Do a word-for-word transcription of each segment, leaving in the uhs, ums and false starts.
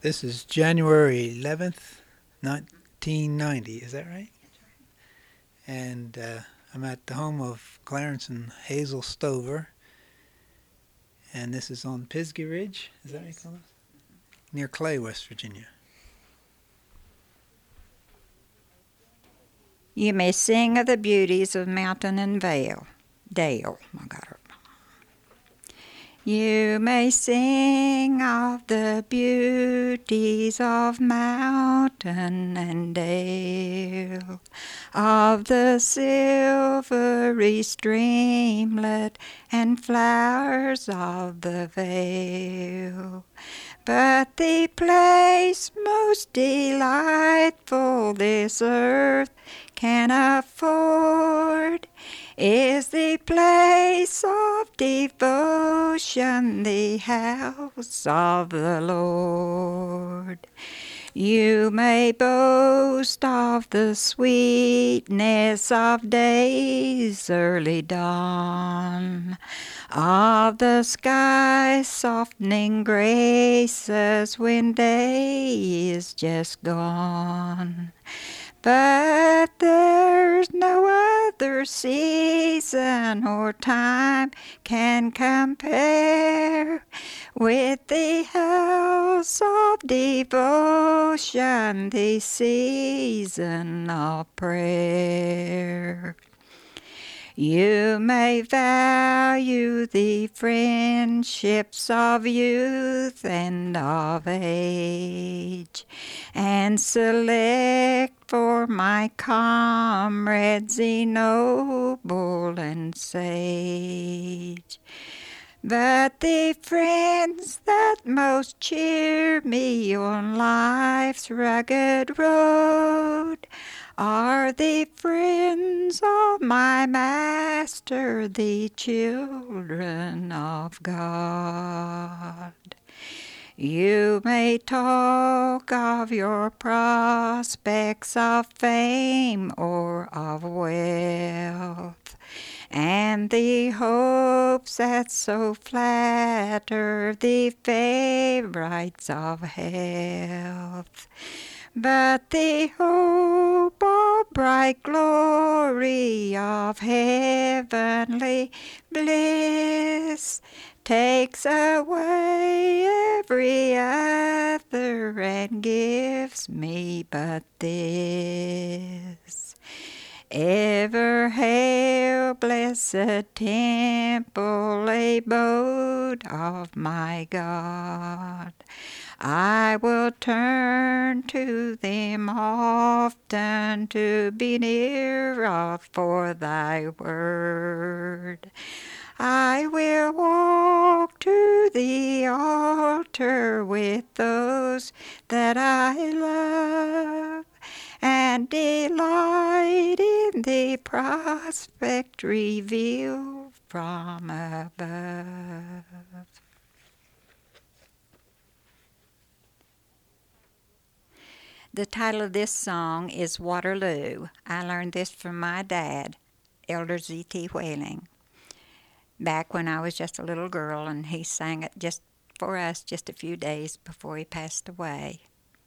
This is January eleventh, nineteen ninety. Is that right? And uh, I'm at the home of Clarence and Hazel Stover. And this is on Pisgah Ridge. Is that what you call it? Near Clay, West Virginia. You may sing of the beauties of mountain and vale. Dale. I got her. You may sing of the beauties of mountain and dale, of the silvery streamlet and flowers of the vale. But the place most delightful this earth can afford is the place of devotion, the house of the Lord. You may boast of the sweetness of day's early dawn, of the sky's softening graces when day is just gone. But there's no other season or time can compare with the house of devotion, the season of prayer. You may value the friendships of youth and of age, and select for my comrades the noble and sage. But the friends that most cheer me on life's rugged road are the friends of my Master, the children of God. You may talk of your prospects of fame or of wealth, and the hopes that so flatter the favorites of health. But the hope of bright glory of heavenly bliss takes away every other and gives me but this. Ever hail, blessed temple, abode of my God. I will turn to them often to be nearer for thy word. I will walk to the altar with those that I love, and delight in the prospect revealed from above. The title of this song is Waterloo. I learned this from my dad, Elder Z T. Whaling, back when I was just a little girl, and he sang it just for us just a few days before he passed away.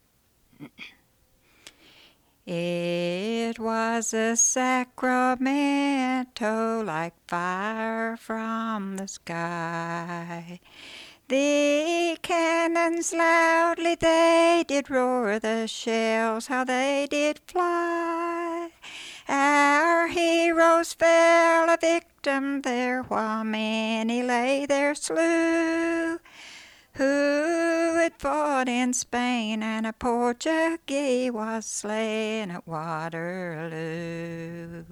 It was a Sacramento like fire from the sky. The cannons loudly they did roar, the shells how they did fly. Our heroes fell a victim there, while many lay there slew, who had fought in Spain, and a Portuguese was slain at Waterloo.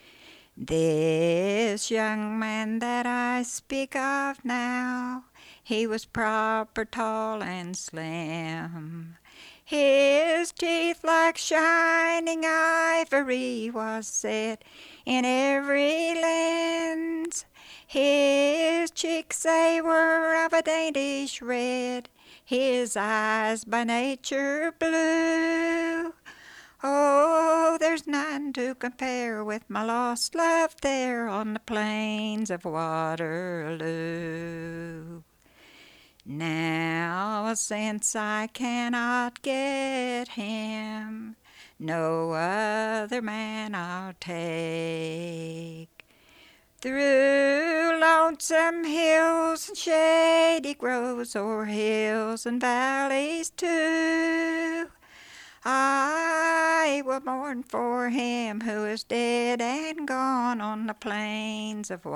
This young man that I speak of now, he was proper tall and slim. His teeth like shining ivory was set in every lens. His cheeks they were of a daintish red, his eyes by nature blue. Oh, there's none to compare with my lost love there on the plains of Waterloo. Now since I cannot get him, no other man I'll take. Through lonesome hills and shady groves, o'er hills and valleys too, I will mourn for him who is dead and gone on the plains of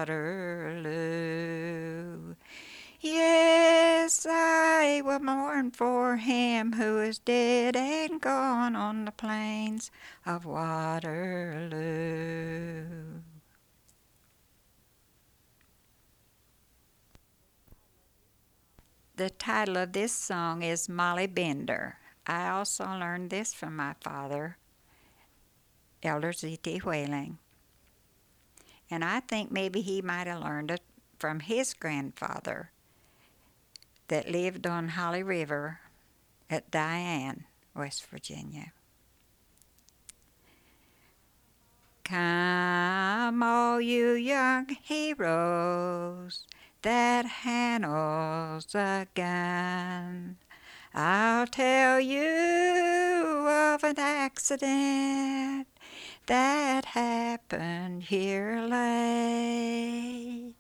Waterloo. Yes, I will mourn for him who is dead and gone on the plains of Waterloo. The title of this song is Molly Bender. I also learned this from my father, Elder Z T. Whaling. And I think maybe he might have learned it from his grandfather that lived on Holly River at Diane, West Virginia. Come, all you young heroes that handles a gun, I'll tell you of an accident that happened here late.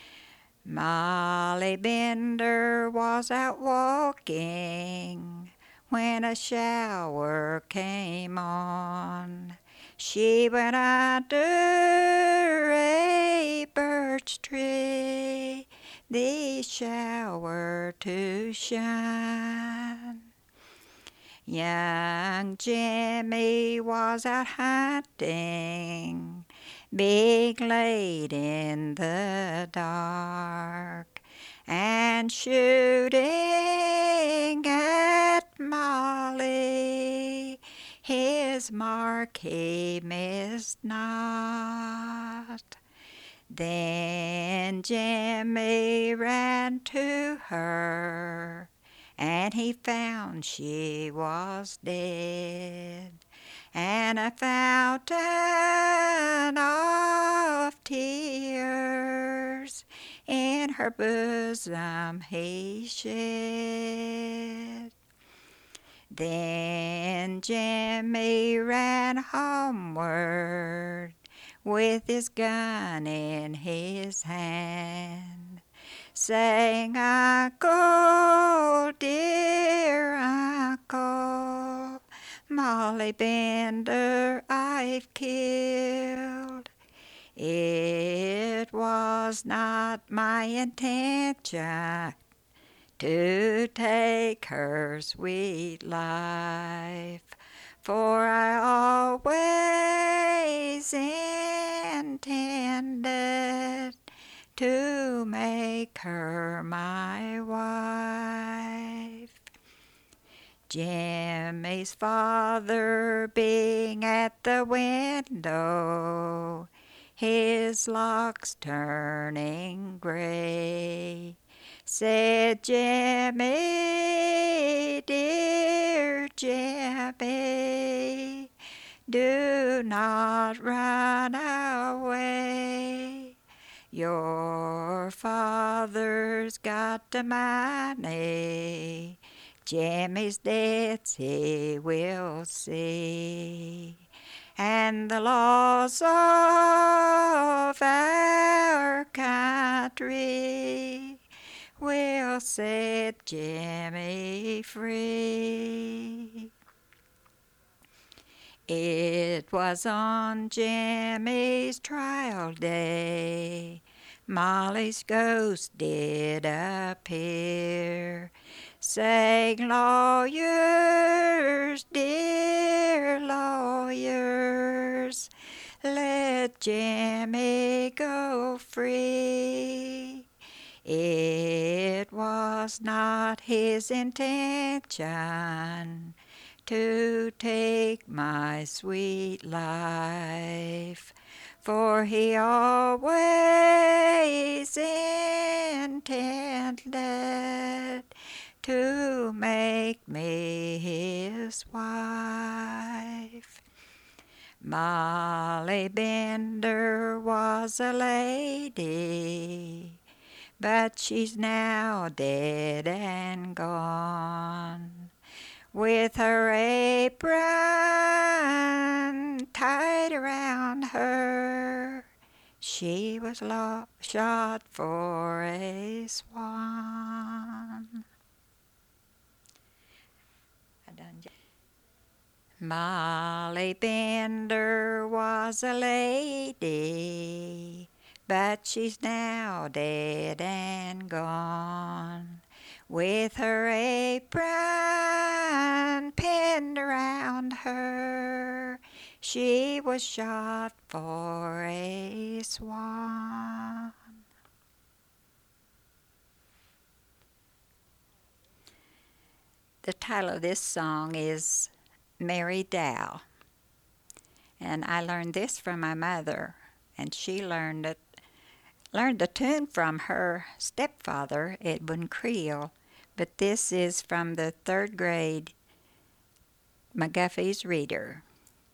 Molly Bender was out walking when a shower came on. She went under a birch tree, the shower to shine. Young Jimmy was out hunting, big late in the dark, and shooting at Molly, his mark he missed not. Then Jimmy ran to her, and he found she was dead, and a fountain of tears in her bosom he shed. Then Jimmy ran homeward with his gun in his hand, saying, "Uncle, dear uncle, Molly Bender I've killed. It was not my intention to take her sweet life, for I always intended to make her my wife." Jimmy's father being at the window, his locks turning gray, said, "Jimmy, dear Jimmy, do not run away. Your father's got the money. Jimmy's debts he will see, and the laws of our country will set Jimmy free." It was on Jimmy's trial day Molly's ghost did appear, saying, "Lawyers, dear lawyers, let Jimmy go free. It was not his intention to take my sweet life, for he always intended to make me his wife." Molly Bender was a lady, but she's now dead and gone. With her apron tied around her, she was lo- shot for a swan. I done. Molly Bender was a lady, but she's now dead and gone. With her apron pinned around her, she was shot for a swan. The title of this song is Mary Dow, and I learned this from my mother, and she learned it learned the tune from her stepfather, Edwin Creel, but this is from the third grade McGuffey's Reader.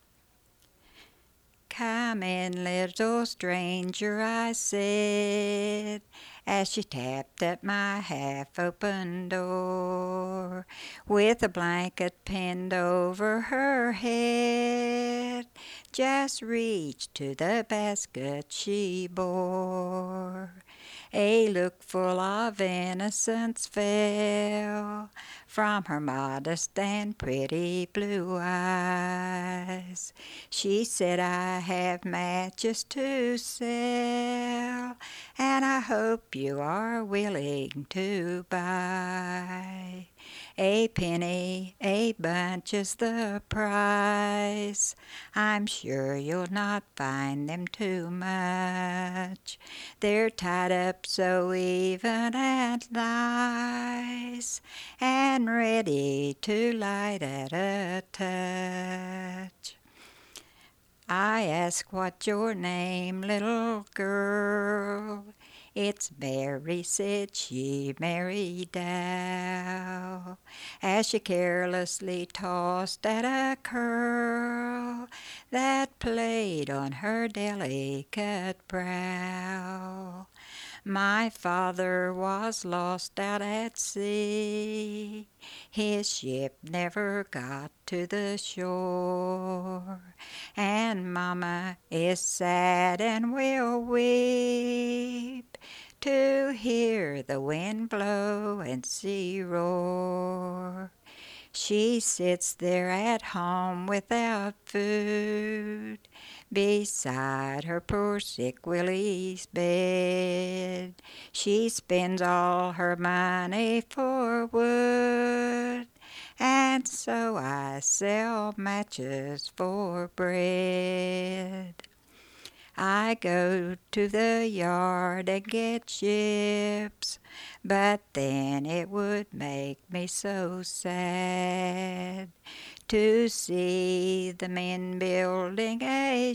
Come in, little stranger, I said, as she tapped at my half-open door, with a blanket pinned over her head. Just reach to the basket she bore. A look full of innocence fell from her modest and pretty blue eyes. She said, I have matches to sell, and I hope you are willing to buy. A penny a bunch is the price. I'm sure you'll not find them too much. They're tied up so even and nice, and ready to light at a touch. I ask what's your name, little girl. It's Mary, said she, Mary Dow, as she carelessly tossed at a curl that played on her delicate brow. My father was lost out at sea. His ship never got to the shore, and Mama is sad and will weep to hear the wind blow and sea roar. She sits there at home without food, beside her poor sick Willie's bed. She spends all her money for wood, and so I sell matches for bread. I go to the yard and get chips, but then it would make me so sad to see the men building a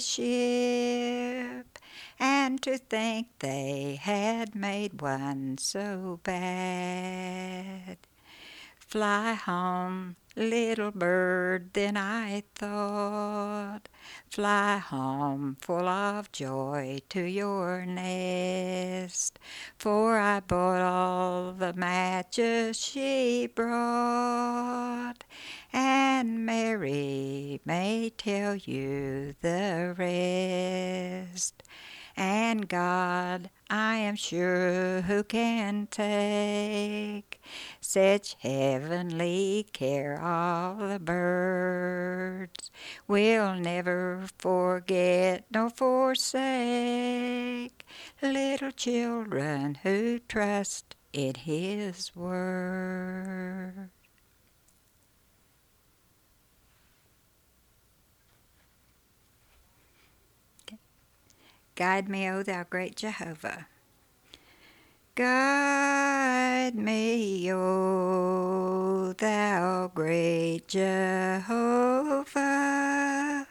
ship, and to think they had made one so bad. Fly home, little bird, then I thought, fly home full of joy to your nest, for I bought all the matches she brought, and Mary may tell you the rest. And God, I am sure, who can take such heavenly care of the birds, will never forget nor forsake little children who trust in His word. Guide me, O thou great Jehovah. Guide me, O thou great Jehovah,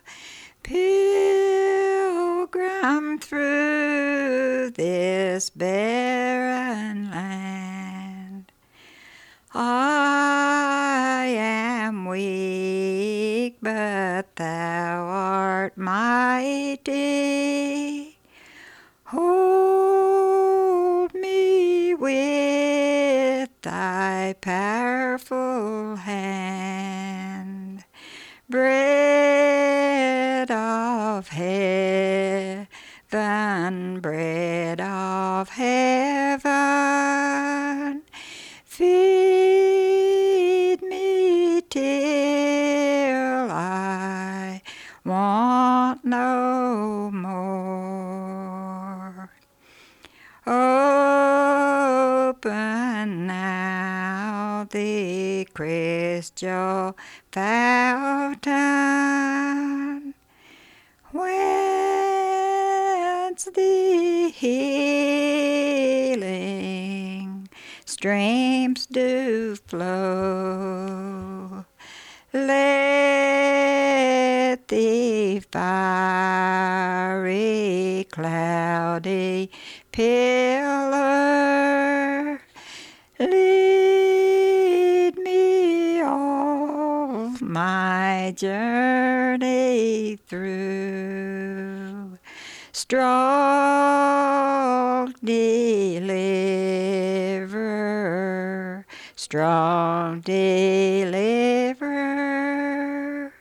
pilgrim through this barren land. I am weak, but thou art mighty. Hold me with thy powerful hand. Bread of heaven, bread of heaven, feed me till I want no more. Open now the crystal fountain, whence the healing streams do flow. Let the fiery, cloudy pillar lead me all my journey through. Strong deliverer, strong deliverer,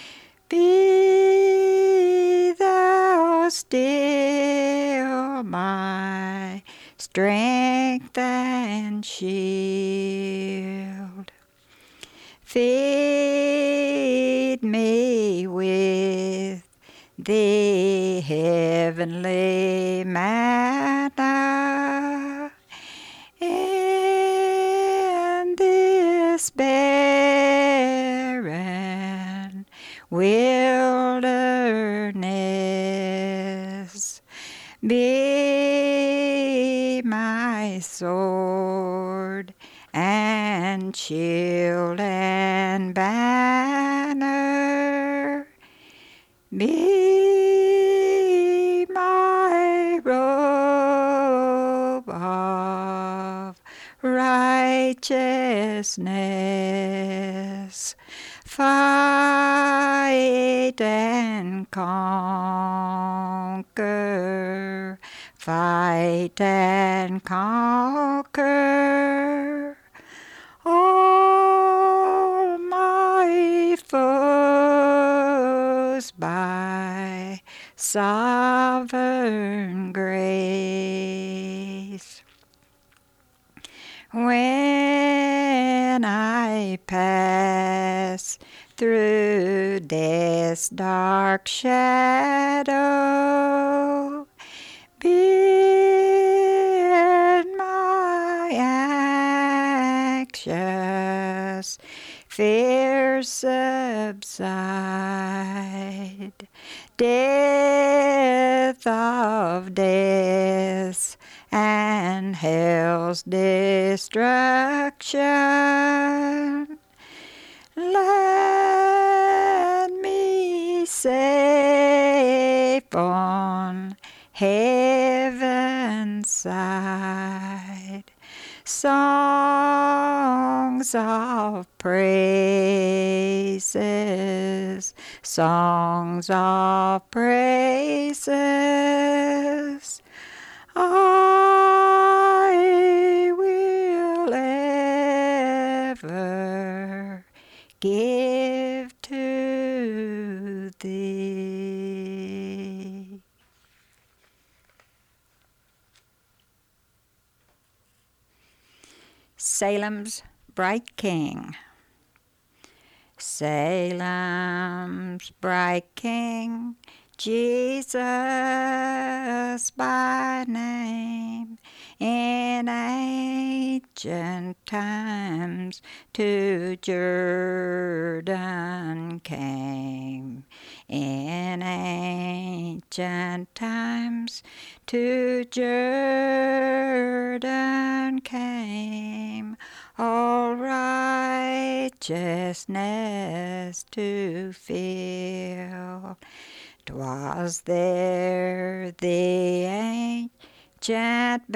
be thou still my strength and shield. Feed me with the heavenly manna in this barren wilderness. Be my sword and shield and banner. Be my robe of righteousness. Fight and conquer, fight and conquer all my foes by sovereign grace. When I pass through death's dark shadow, bid my anxious fears subside. Death of death and hell's destruction, land me safe on heaven's side. Songs of praises, songs of praises, I will ever give to thee. Salem's Bright King. Salem's bright King, Jesus by name, in ancient times to Jordan came. In ancient times to Jordan came, all righteousness to fill. 'Twas there the ancient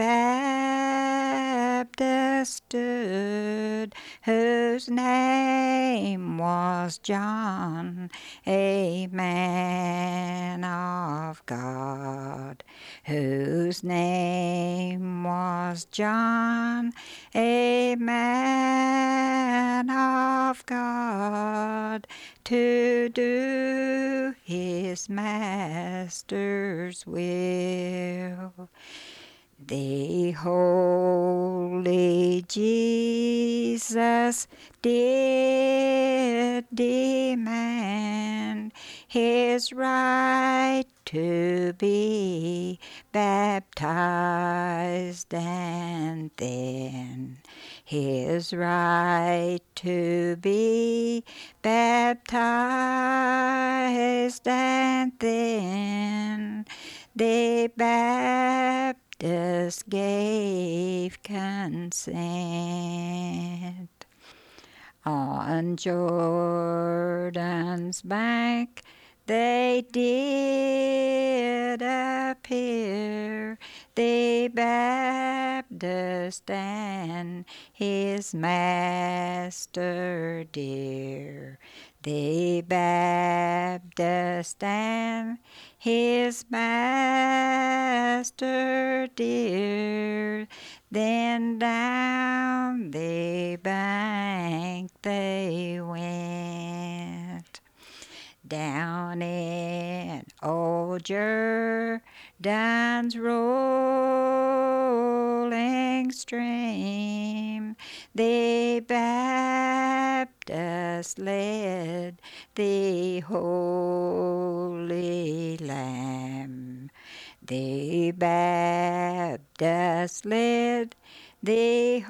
Baptist stood, whose name was John, a man of God, whose name was John, a man of God, to do his master's will. The holy Jesus did demand his right to be baptized, and then his right to be baptized, and then the Baptist gave consent. On Jordan's bank they did appear, the Baptist and his master dear. The Baptist and his master dear. Then down the bank they went, down in old Jordan's rolling stream. The Baptist led the Holy Lamb. The Baptist led the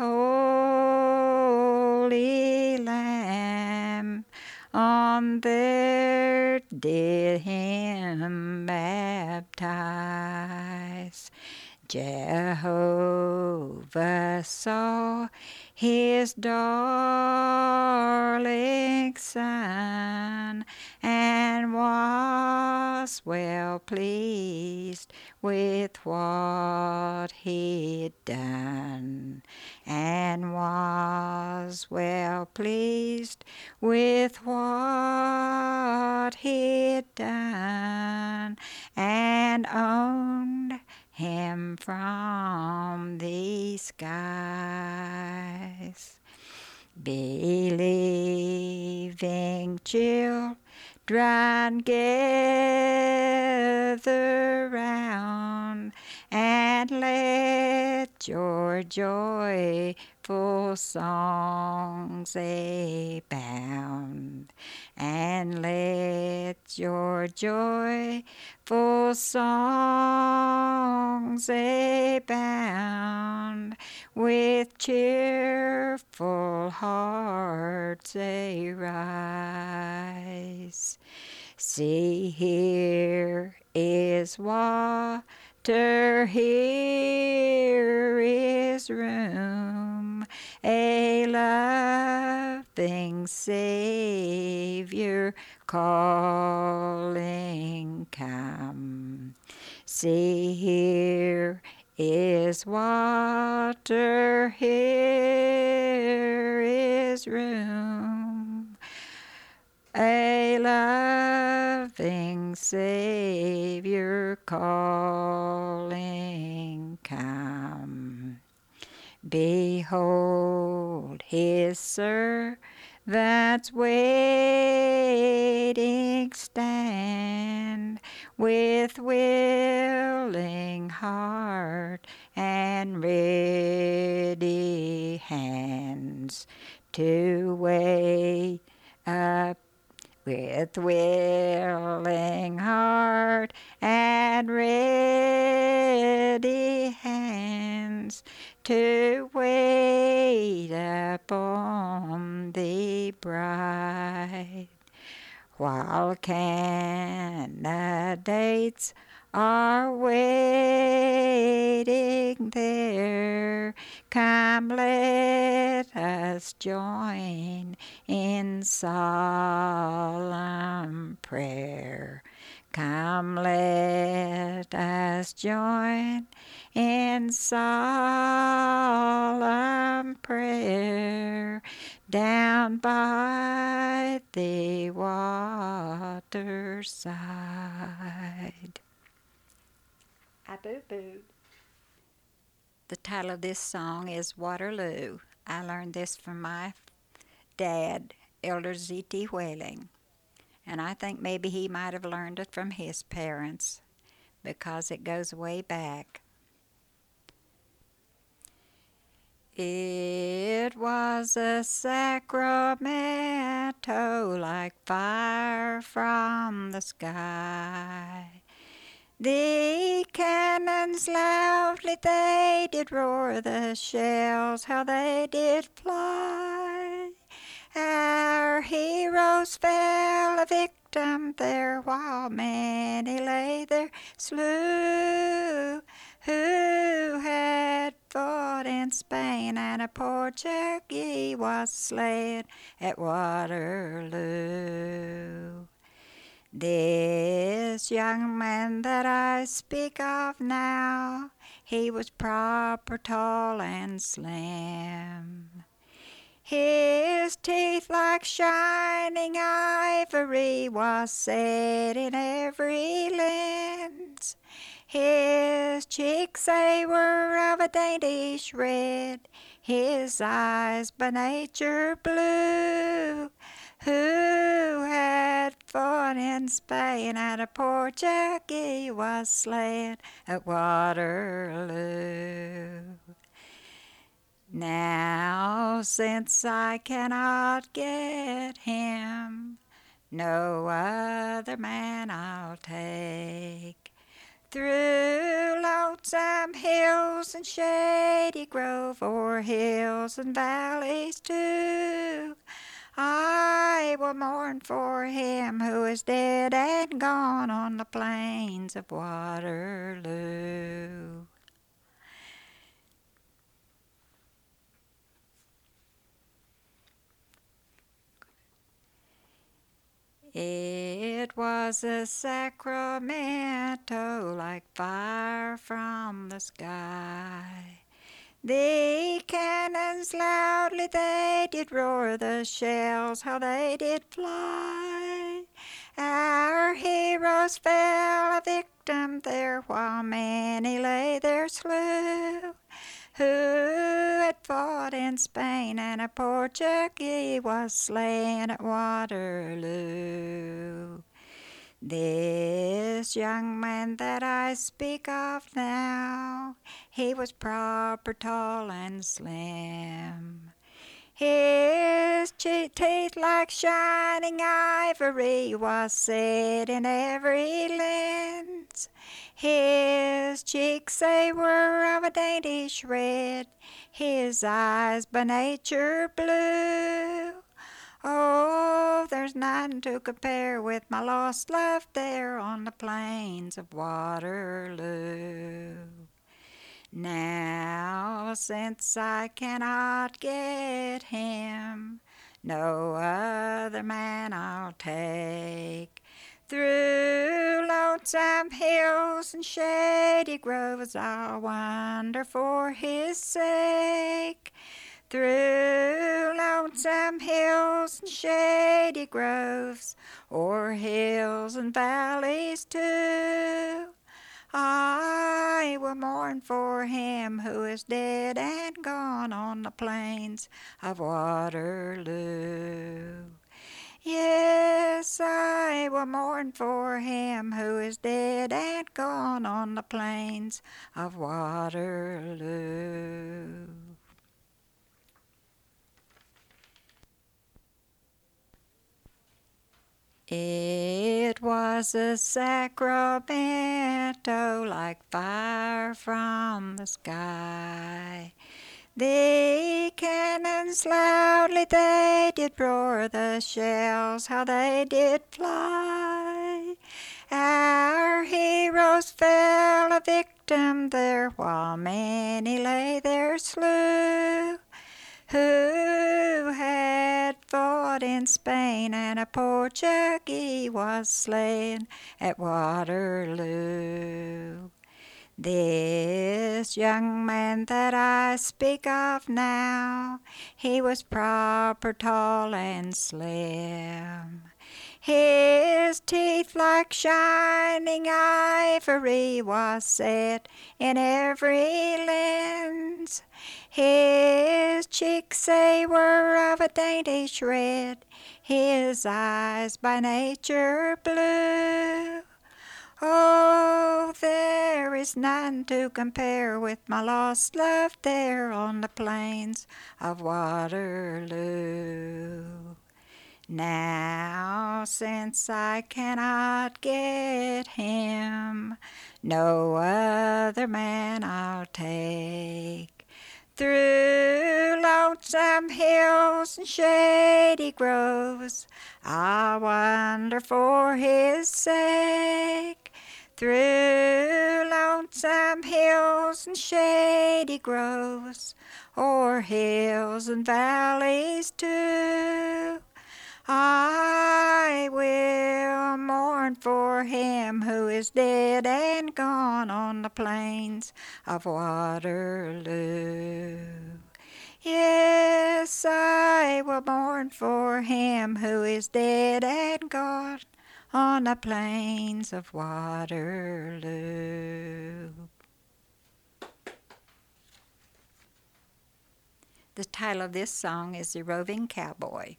Holy Lamb, on there did him baptize. Jehovah saw his darling Son, and was well pleased with what he'd done, and was well pleased with what he'd done, and owned him from the skies. Believing children gather round, and let your joyful songs abound, and let your joyful songs abound, with cheerful hearts arise. See, here is water, here is room, a loving Savior calling, come. See, here is water, here is room, a loving Savior calling, come. Behold, his servants waiting stand, with willing heart and ready hands, to wait up with willing heart and ready hands, to wait upon the bride. While candidates are waiting there, come, let us join in solemn prayer. Come, let us join in solemn prayer, down by the waterside. I boo-booed. The title of this song is Waterloo. I learned this from my dad, Elder Z T. Whaling, and I think maybe he might have learned it from his parents because it goes way back. It was a Sacramento like fire from the sky. The cannons loudly they did roar, the shells how they did fly. Our heroes fell a victim there, while many lay there slew, who had fought in Spain, and a Portuguese was slain at Waterloo. This young man that I speak of now, he was proper tall and slim. His teeth like shining ivory was set in every lens. His cheeks they were of a daintish red, his eyes by nature blue. Who had fought in Spain, and a Portuguese was slain at Waterloo. Now, since I cannot get him, no other man I'll take. Through lonesome hills and shady grove, o'er hills and valleys too, I will mourn for him who is dead and gone on the plains of Waterloo. It was a Sacramento like fire from the sky. The cannons loudly they did roar, the shells how they did fly. Our heroes fell a victim there, while many lay there slew, who had fought in Spain, and a Portuguese was slain at Waterloo. This young man that I speak of now, he was proper tall and slim. His teeth like shining ivory was set in every lens. His cheeks they were of a daintish red, his eyes by nature blue. Oh, there's none to compare with my lost love there on the plains of Waterloo. Now, since I cannot get him, no other man I'll take. Through lonesome hills and shady groves I'll wander for his sake. Through lonesome hills and shady groves, o'er hills and valleys too, I will mourn for him who is dead and gone on the plains of Waterloo. Yes, I will mourn for him who is dead and gone on the plains of Waterloo. It was a Sacramento like fire from the sky. The cannons loudly they did roar, the shells how they did fly. Our heroes fell a victim there, while many lay there slew, who had fought in Spain, and a Portuguese was slain at Waterloo. This young man that I speak of now, he was proper tall and slim. His teeth like shining ivory was set in every lens. His cheeks they were of a dainty red, his eyes by nature blue. Oh, there is none to compare with my lost love there on the plains of Waterloo. Now, since I cannot get him, no other man I'll take. Through lonesome hills and shady groves, I'll wander for his sake. Through lonesome hills and shady groves, o'er hills and valleys too, I will mourn for him who is dead and gone on the plains of Waterloo. Yes, I will mourn for him who is dead and gone on the plains of Waterloo. The title of this song is The Roving Cowboy.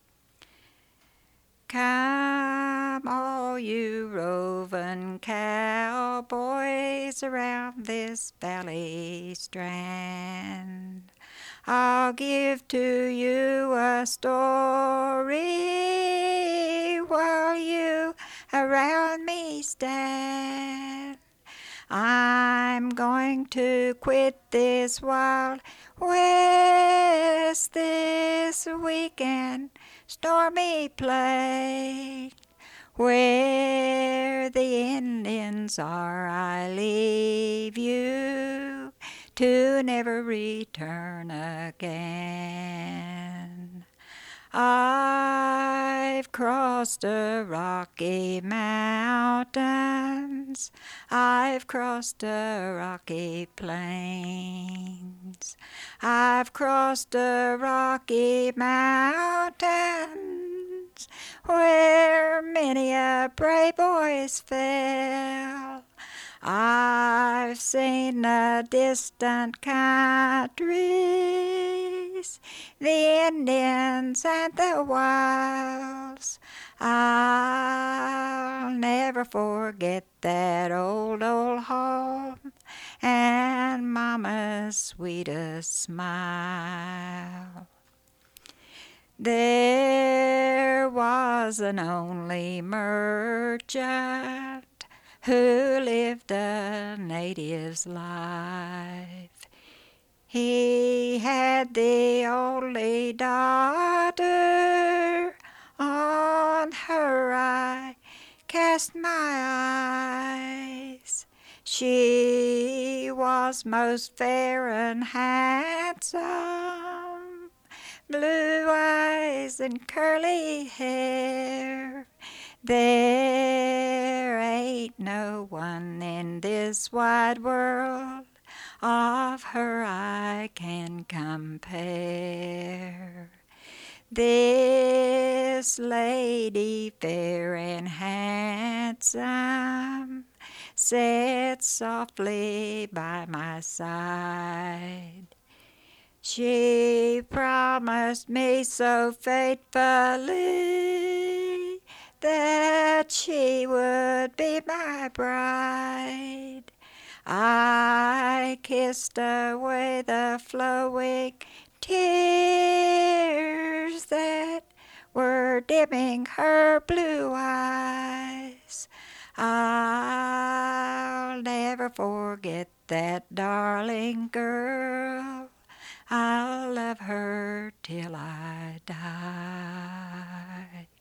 Come, all you roving cowboys around this valley strand. I'll give to you a story while you around me stand. I'm going to quit this wild west this weekend. Stormy place, where the Indians are, I leave you to never return again. I've crossed the Rocky Mountains, I've crossed the Rocky Plains, I've crossed the Rocky Mountains, where many a brave boy's fell. I've seen the distant countries, the Indians and the wilds. I'll never forget that old, old home and Mama's sweetest smile. There was an only merchant who lived a native's life. He had the only daughter, on her I cast my eyes. She was most fair and handsome, blue eyes and curly hair. There ain't no one in this wide world of her I can compare. This lady fair and handsome sat softly by my side. She promised me so faithfully that she would be my bride. I kissed away the flowing tears that were dimming her blue eyes. I'll never forget that darling girl. I'll love her till I die.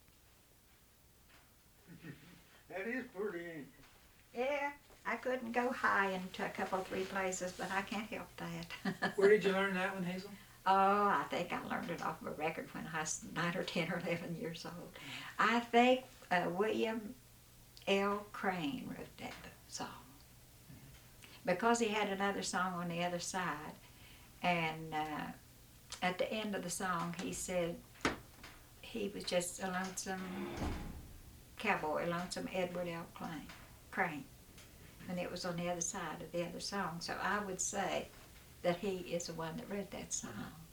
That is pretty. Yeah, I couldn't go high into a couple, three places, but I can't help that. Where did you learn that one, Hazel? Oh, I think I learned it off of a record when I was nine or ten or eleven years old. I think uh, William L. Crane wrote that song. because he had another song on the other side. And uh, at the end of the song, he said he was just a lonesome cowboy, lonesome Edward L. Crane. Crane. And it was on the other side of the other song. So I would say that he is the one that wrote that song.